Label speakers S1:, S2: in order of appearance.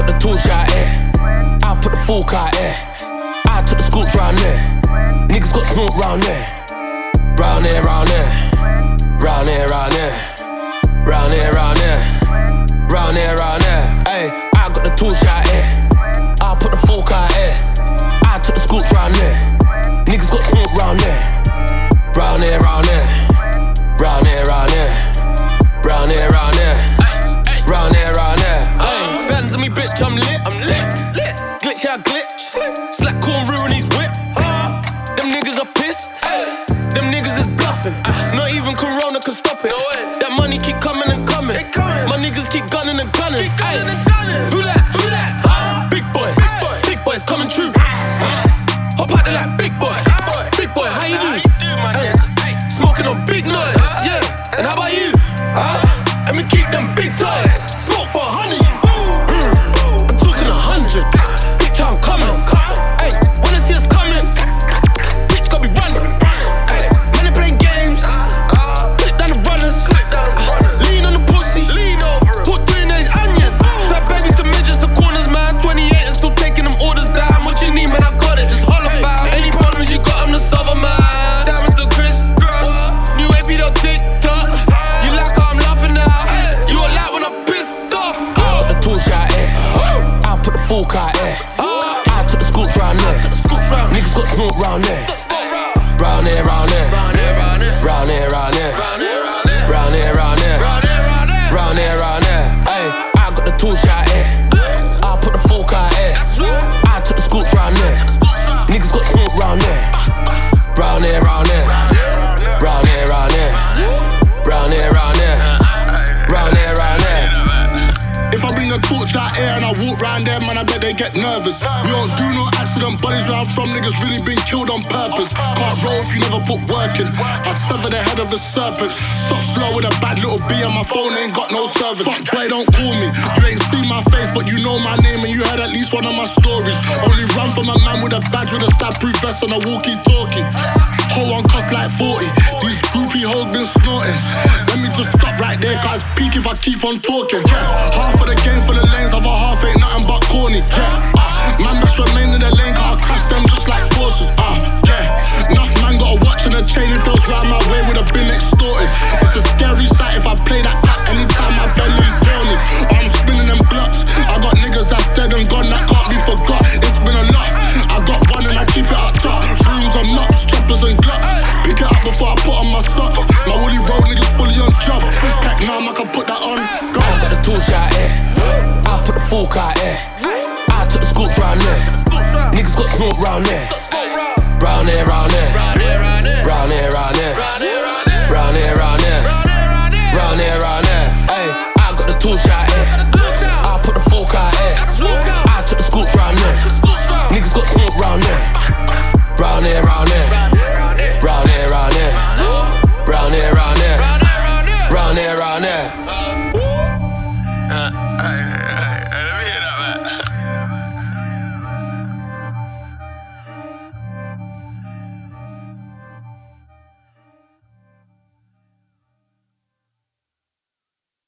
S1: the torch out here. I put the fork out here. I took the scoops round there. Niggas got smoke round there. Round there, round there. Round there, round there. Round there, round there. Round there, round there. Ayy, I got the torch out here. I put the fork out here. I took the scoops round there. Niggas got smoke round there. Round there, round there. Round there, round there. Round there, round there. Round there, round there. Bands on me, bitch, I'm lit. Glitch, I glitch. Slack corn ruin his whip. Them niggas are pissed. Them niggas is bluffing. Not even Corona can stop it. That money keep coming and coming. My niggas keep gunning and gunning. Who that? Who that? Big boy. Big boy's coming true. Hop out there like big boy. Big boy, how you do? Smoking on big noise. Yeah. And how about you? And we keep them big toys. Smoke for 100. I'm talking 100. Bitch, I'm coming. Hey, when I see us coming, bitch, gotta be running. Hey, man, they playing games. Click down the runners. Lean on the pussy. Lean over. Put 3 inch onion. Fat babies to midgets to corners, man. 28 and still taking them orders down. What you need, man? I got it. Just holler foul. Any problems you got, I'm the solver, man. Diamonds to crisscross. New AP, they'll TikTok. You like how I'm laughing now? You a like when I'm pissed off. I got the torch out here. I put the fork out here. I took the scoops round there. Niggas got smoke round there. Round there, round there. Round there, round there. Round there, round there. Round there, round there. Round there, round there. Hey, I got the torch out here. I put the fork out here. I took the scoops round there. Niggas got smoke round there. Round there, round there. Round there, round there. Round there, round there. Round there, round there.
S2: If I bring a torch out here and I walk round there, man, I bet they get nervous. We don't do no accident buddies where I'm from, niggas really been killed on purpose. Can't roll if you never put work in. I sever the head of a serpent. Top flow with a bad little B and my phone ain't got no service. Fuck boy, don't call me. You ain't seen my face, but you know my name and you heard at least one of my stories. Only run from a man with a badge with a stab-proof vest and a walkie-talkie. Whole one cost like 40. These groupie hoes been snorting. Let me just stop right there, cause I peak if I keep on talking. Yeah, half of the game for the lanes, other half ain't nothing but corny. Yeah, man best remain in the lane, cause I crash them just like horses. Yeah, enough man got a watch and a chain, if those round my way would've been extorted. It's a scary sight if I play that cut anytime I bend them corners. I'm spinning them blocks. I got niggas that's dead and gone that can't be forgot. It's been a lot. I got one and I keep it up top. Brooms and mops, choppers and glocks. Pick it up before I put on my socks. My woolly road niggas fully on job. Pack now, I can put that on. Go.
S1: I got the torch out here. I put the fork out here. I took the scoops round there. Niggas got smoke round there. Round there, round there. Round there, round there. Round there, round there. Round there, round there. Round there, round there. Hey, I got the torch out here.